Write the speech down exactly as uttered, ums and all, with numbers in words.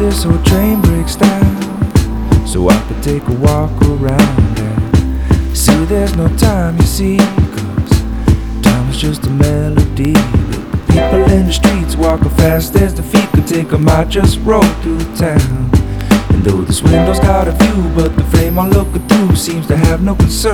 this whole train breaks down, so I could take a walk around and see there's no time, you see, 'cause time is just a melody. The people in the streets walking fast as the feet could take 'em. I just roll through town, and though this window's got a view, but the frame I'm looking through seems to have no concern.